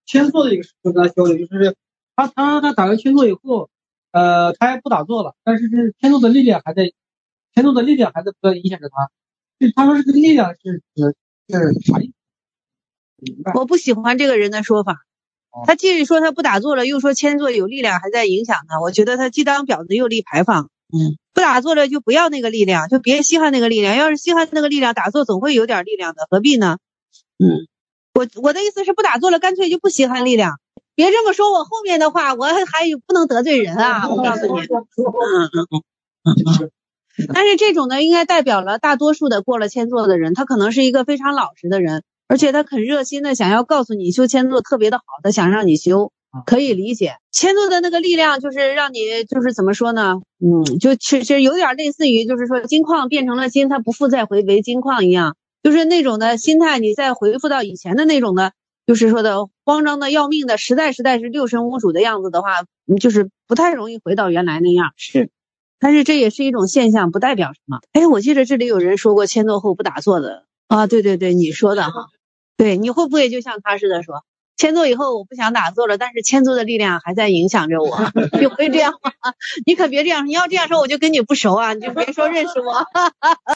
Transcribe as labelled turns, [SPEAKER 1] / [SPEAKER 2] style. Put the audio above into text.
[SPEAKER 1] 签座的一个事情跟他交流，就是他打完签座以后，他也不打坐了，但是签座的力量还在不断影响着他。就他说这个力量是啥意思？
[SPEAKER 2] 我不喜欢这个人的说法。他既说他不打坐了，又说签座有力量还在影响他，我觉得他既当婊子又立牌坊。不打坐了就不要那个力量，就别稀罕那个力量。要是稀罕那个力量，打坐总会有点力量的，何必呢？我的意思是不打坐了，干脆就不稀罕力量。别这么说我后面的话，我还不能得罪人啊！我告诉你。但是这种呢，应该代表了大多数的过了签座的人，他可能是一个非常老实的人，而且他很热心的想要告诉你修签座特别的好，他想让你修，可以理解。签座的那个力量就是让你就是怎么说呢？就其实有点类似于就是说金矿变成了金，它不复再回为金矿一样，就是那种的心态，你再回复到以前的那种的，就是说的慌张的要命的实在是六神无主的样子的话，就是不太容易回到原来那样。是。但是这也是一种现象，不代表什么。我记得这里有人说过签座后不打坐的啊，对，你说的哈。对，你会不会就像他似的说，签座以后我不想打坐了，但是签座的力量还在影响着我？你会这样吗？你可别这样，你要这样说我就跟你不熟啊，你就别说认识我。